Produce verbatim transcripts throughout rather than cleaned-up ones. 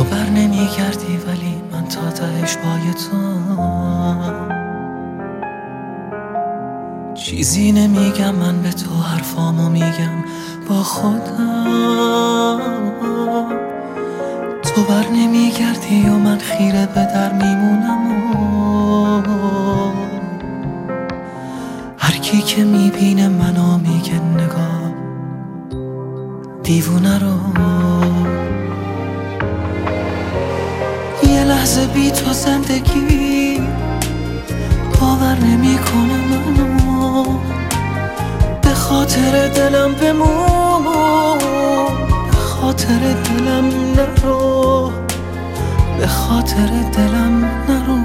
بر نمیگردی ولی من تا تهش پای تو، چیزی نمیگم من به تو، حرفامو میگم با خودم. تو بر نمیگردی و من خیره به در میمونم و هر کی که میبینه منو میگه نگاه دیوونه رو. یه لحظه بی تو زندگی باور نمیکنه منو، به خاطر دلم بمون، به خاطر دلم نرو، به خاطر دلم نرو.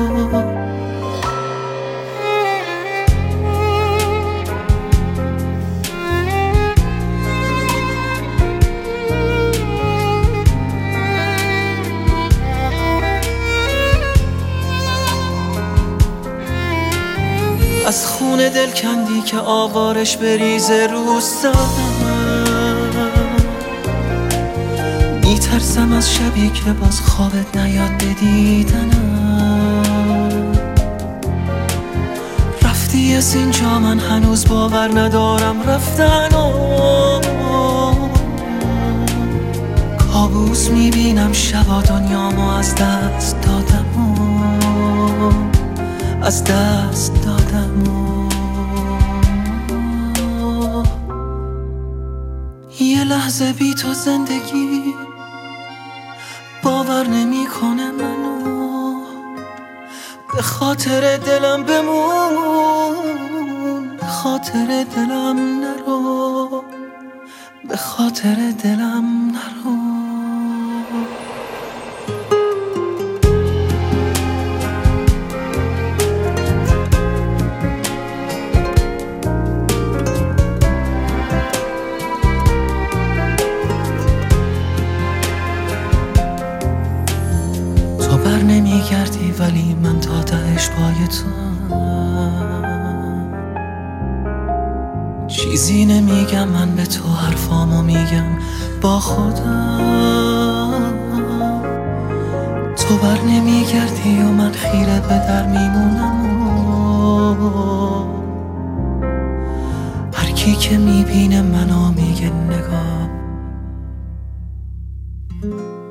از خون دل کندی که آوارش بریزه رو سرم، میترسم از شبی که باز خوابت نیاد بدیدنم. رفتی از اینجا من هنوز باور ندارم رفتن و کابوس میبینم شبا دنیامو از دست دادم و از دست دادم و یه لحظه بی تو زندگی باور نمیکنه منو، به خاطر دلم بمون، به خاطر دلم نرو، به خاطر دلم نرو. بر نمیگردی ولی من تا تهش پای تو، چیزی نمیگم من به تو، حرفامو میگم با خودم. تو بر نمیگردی و من خیره به در میمونم و هر کی که میبینه منو میگه نگاه